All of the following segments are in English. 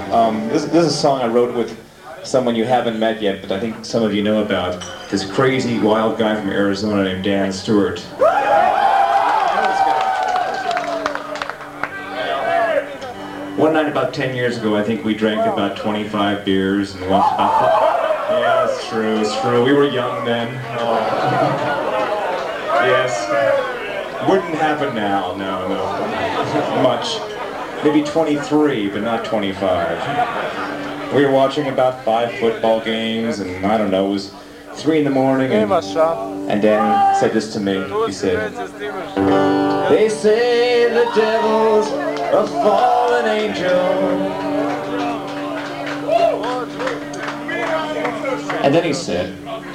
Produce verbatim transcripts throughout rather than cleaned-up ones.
Um, this, this is a song I wrote with someone you haven't met yet, but I think some of you know about. This crazy, wild guy from Arizona named Dan Stewart. One night about ten years ago, I think we drank about twenty-five beers and went about... Yeah, it's true, it's true. We were young then. Oh. Yes. Wouldn't happen now, no, no. Much. Maybe twenty-three, but not twenty-five. We were watching about five football games, and I don't know, it was three in the morning, and, and Dan said this to me. He said, "They say the devil's a fallen angel." And then he said,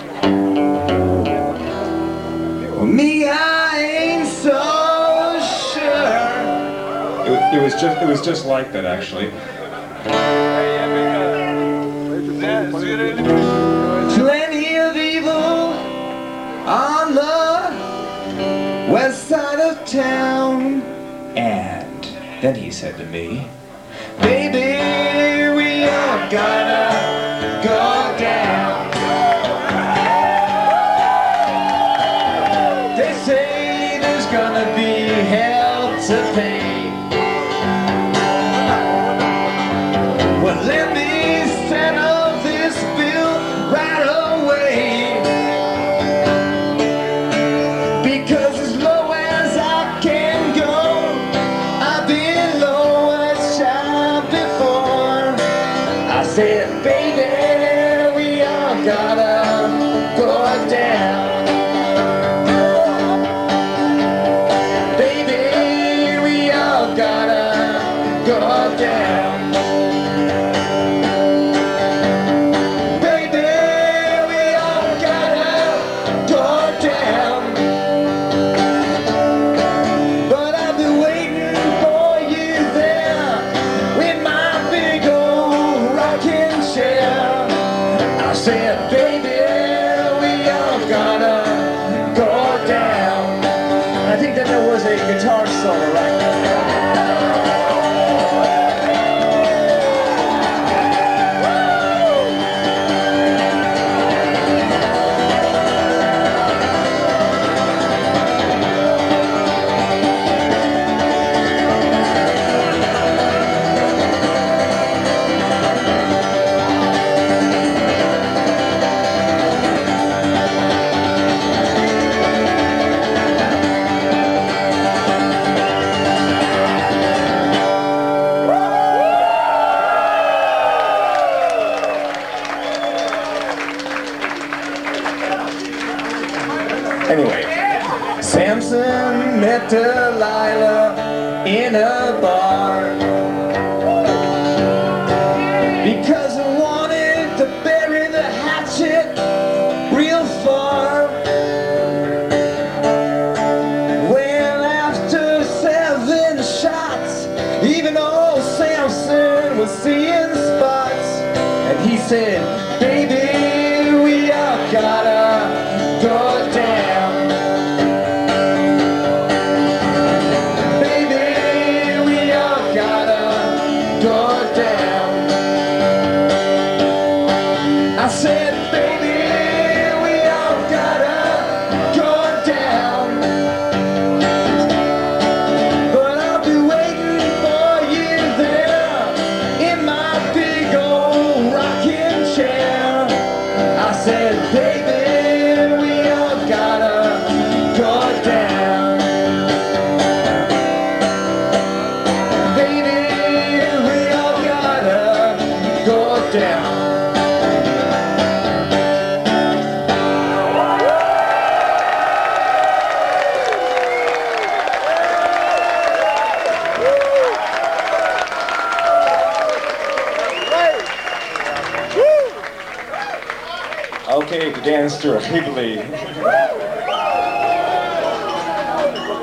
"Well, me, I ain't so sure." It, it was just, it was just like that, actually. Plenty of evil on the west side of town. And then he said to me, "Baby, we all gotta go down." They say there's gonna be hell to pay. Well, let me settle this bill right away, because as low as I can go, I've been low as shot before. I said, "Baby, we all gotta go down. Baby, we all gotta go down. I said, "Baby, we all gotta go down." I think that there was a guitar solo right there. Anyway, Samson met Delilah in a bar because he wanted to bury the hatchet real far. Well, after seven shots, even old Samson was seeing spots, and he said, "Baby, we all gotta go down. I said, "Baby, we all gotta go down. But I'll be waiting for you there in my big old rocking chair." I said, "Baby, we all gotta go down. Baby, we all gotta go down." Okay, to Dan Stewart, we believe.